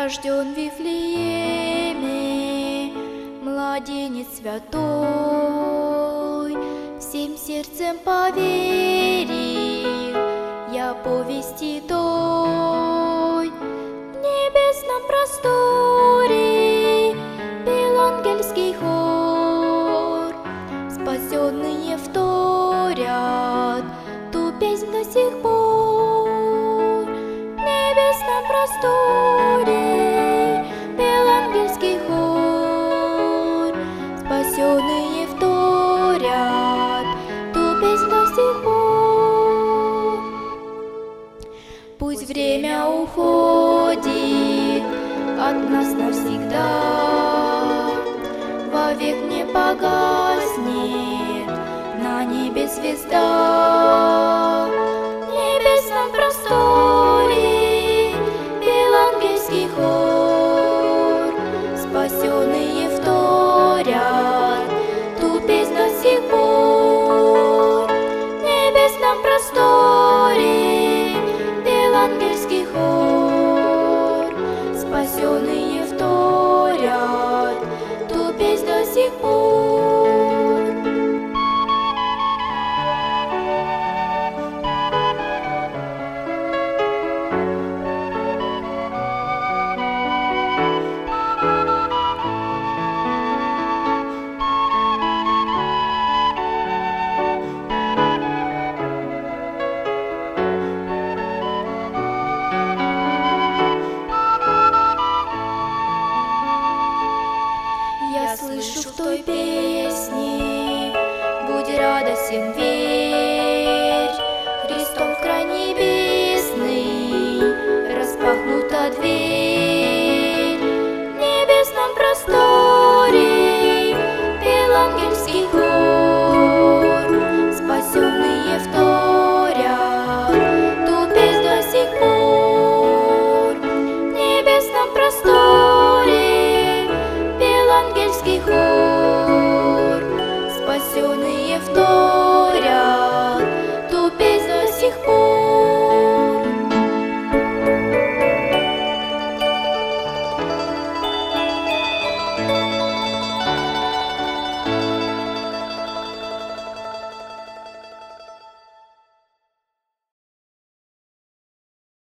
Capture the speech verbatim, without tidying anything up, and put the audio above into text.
рожден в Вифлееме, младенец святой. Всем сердцем поверил я повести той. В небесном просторе пел ангельский хор, спасенные вторят ту песнь до сих пор. В небесном просторе пел ангельский хор, спасенные вторят ту песнь до сих пор. Пусть время уходит от нас навсегда, вовек не погаснет на небе звезда. В небесном просторе пел ангельский хор, спасенные вторят ту песнь до сих пор. В небесном просторе пел ангельский хор, спасенные вторят ту песнь до сих пор. Я слышу в той песне: будь радостен,